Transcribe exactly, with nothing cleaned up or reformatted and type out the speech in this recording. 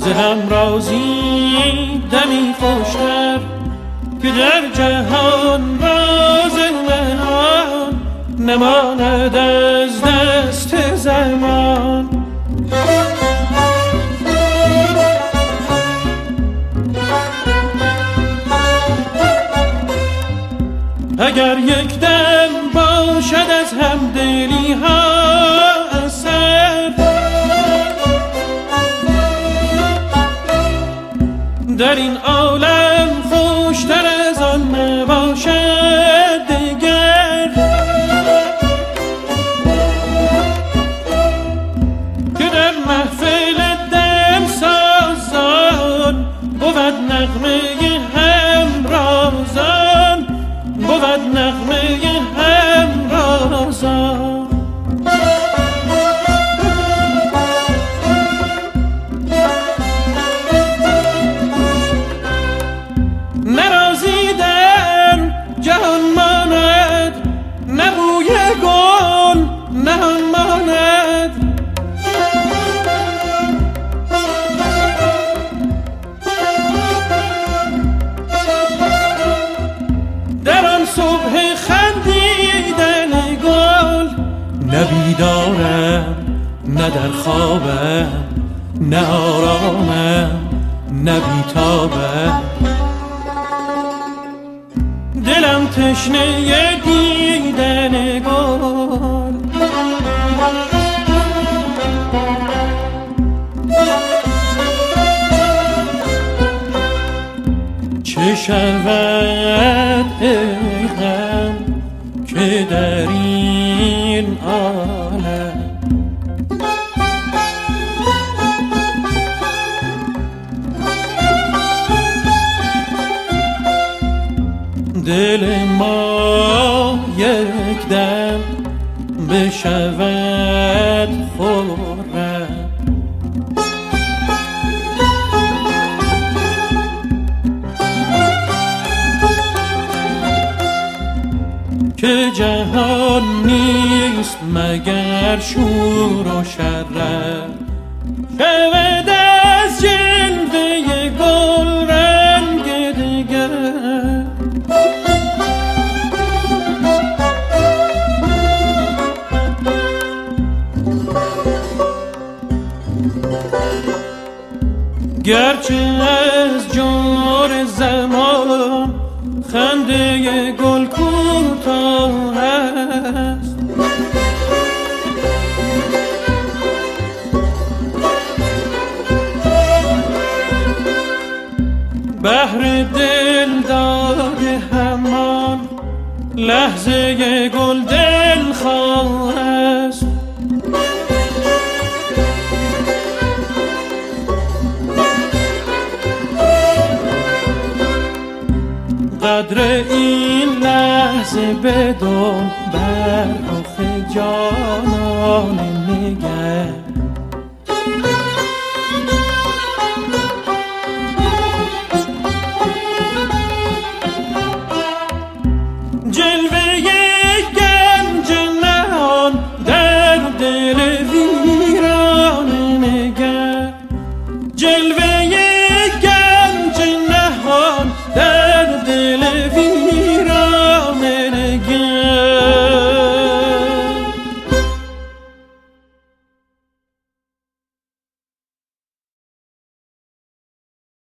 ز همرازی دمی خوشتر که در جهان راز منان نماند از دست زمان. اگر یک دم باشد از همدلی ها اثر، در این عالم خوشتر از آن نباشد دگر، که در محفل دم سازان بود نغمه همرازان، بود نغمه همرازان. نرازیدن جهان ماند، نبوی گل نهان ماند، در آن صبح خندیدن گل نه بیدارم نه در خوابم، نه آرامم نه بیتابم، دلم تشنه دیدن گل. چه شود ای غم که در این عالم دل ما یک دم بشود خرم. که جهان نیست مگر شور و شرم، شود از جلوه گل رنگ دگر. گرچه از جور زمان خنده گل کوتاه است، بهر دل داده همان لحظه گل دل خواه است. قدر این لحظه بدون بر رخ جانان نگر. جلوه گنج نهان در دل ویران نگر، جلوه